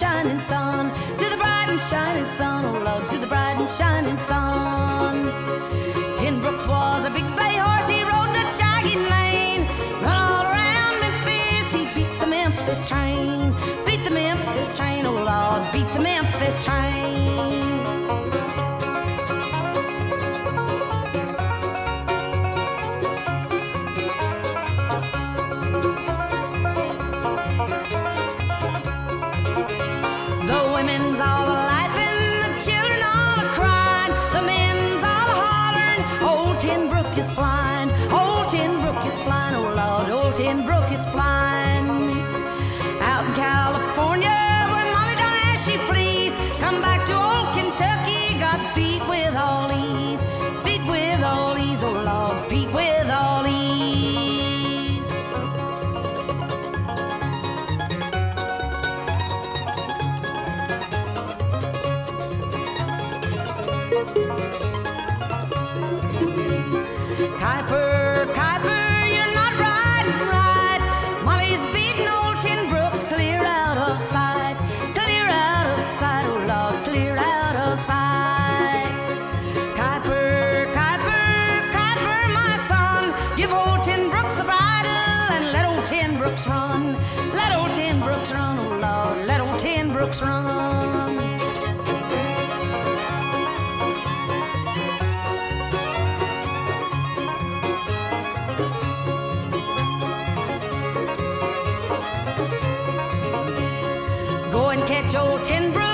shining sun, to the bright and shining sun, oh Lord, to the bright and shining sun. Ten Brooks was a big bay horse, he rode the shaggy mane, run all around Memphis, he beat the Memphis train, beat the Memphis train, oh Lord, beat the Memphis train. The women's all a-laughing, the children all a-crying, the men's all a-hollering, old Ten Brook is flying, old Ten Brook is flying, oh Lord, old Ten Brook is flying. Out in California, where Molly done as she please, come back to old Kentucky, got beat with all ease, beat with all ease, oh Lord, beat with all ease. Kuiper, Kuiper, you're not riding right. Molly's beating old Ten Brooks clear out of sight, clear out of sight, oh Lord, clear out of sight. Kuiper, Kuiper, Kuiper, my son, give old Ten Brooks the bridle and let old Ten Brooks run, let old Ten Brooks run, oh Lord, let old Ten Brooks run. Go and catch old Ten Brooks.